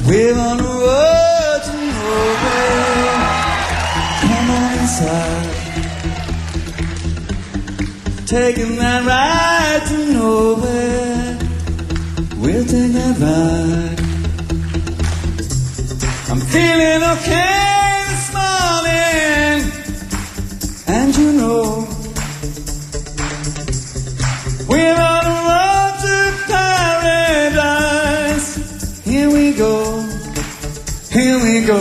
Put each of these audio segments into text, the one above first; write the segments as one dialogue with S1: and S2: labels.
S1: We're on the road to nowhere. Come on inside. Taking that ride to nowhere. We'll take that ride. I'm feeling okay this morning, and you know we're on the road to paradise. Here we go, here we go.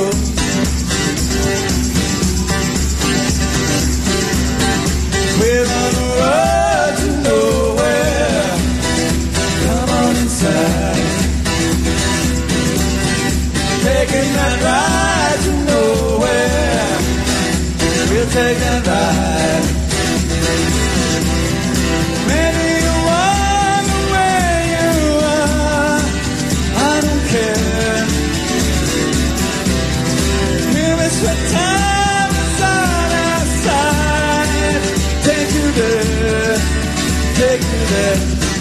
S1: We're on the road to nowhere. Come on inside. Taking that ride to nowhere. We'll take that ride. Maybe you wonder where you are. I don't care. Here is what time is on our side. Take you there, take you there.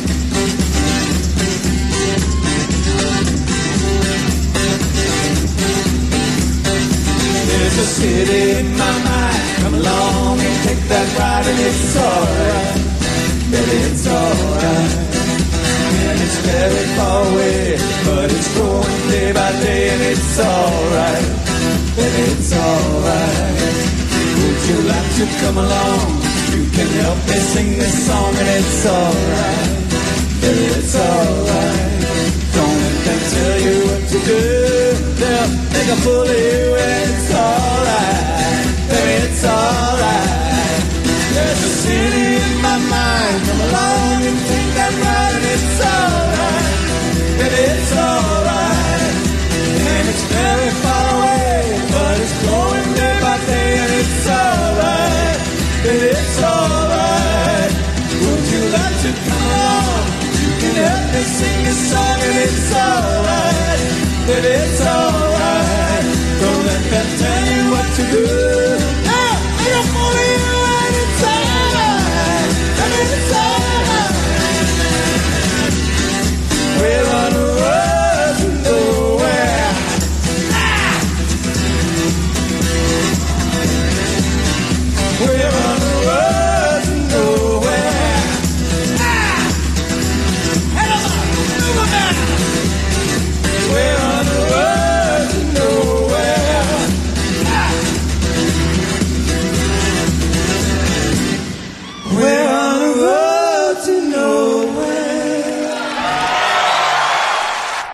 S1: There's a city in my mind. Come along and take that ride, and it's alright, baby, it's alright. And it's very far away, but it's growing day by day, and it's alright, baby, it's alright. Would you like to come along? You can help me sing this song, and it's alright, baby, it's alright. Don't let them tell you what to do. They'll make a fool of you, and it's alright, baby, it's alright. There's a city in my mind. Come along and take that ride, and it's alright, baby, it's alright. And it's very far away, but it's going day by day, and it's alright, baby, it's alright. Would you like to come along? You can help me sing this song, and it's alright, baby, it's alright. Don't let them tell you what to do. Hey, I don't want you, and it's alright, baby, it's alright. We're on the road to nowhere. We're on the road.